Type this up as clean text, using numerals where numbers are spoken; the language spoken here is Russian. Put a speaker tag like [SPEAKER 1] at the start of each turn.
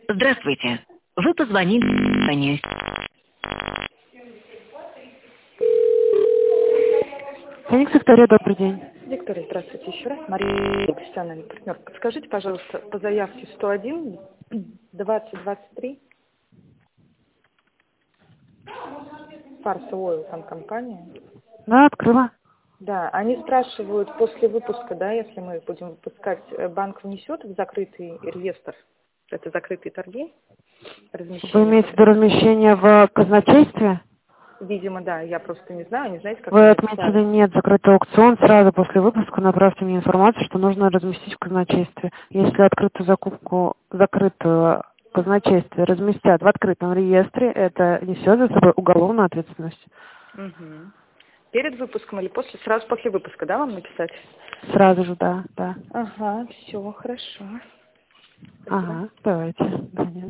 [SPEAKER 1] Здравствуйте. Вы позвонили в компанию.
[SPEAKER 2] Феникс Виктория, добрый день.
[SPEAKER 3] Виктория, здравствуйте еще раз. Мария Кристиановна, партнер. Подскажите, пожалуйста, по заявке 101 2023 Фарса Ойл, там компания.
[SPEAKER 2] Да, открыла.
[SPEAKER 3] Да, они спрашивают после выпуска, да, если мы будем выпускать, банк внесет в закрытый реестр, это закрытые торги,
[SPEAKER 2] Вы
[SPEAKER 3] размещение.
[SPEAKER 2] имеете в виду размещение в казначействе?
[SPEAKER 3] Видимо, да, я просто не знаю, не знаете, как
[SPEAKER 2] Вы
[SPEAKER 3] мне
[SPEAKER 2] отметили
[SPEAKER 3] написали.
[SPEAKER 2] нет, закрытый аукцион. Сразу после выпуска направьте мне информацию, что нужно разместить в казначействе. Если открытую закупку, закрытую казначействе разместят в открытом реестре, это несет за собой уголовную ответственность.
[SPEAKER 3] Угу. Перед выпуском или после? Сразу после выпуска, да, вам написать?
[SPEAKER 2] Сразу же, да, да.
[SPEAKER 3] Ага, все, хорошо. Спасибо.
[SPEAKER 2] Ага, давайте. Да.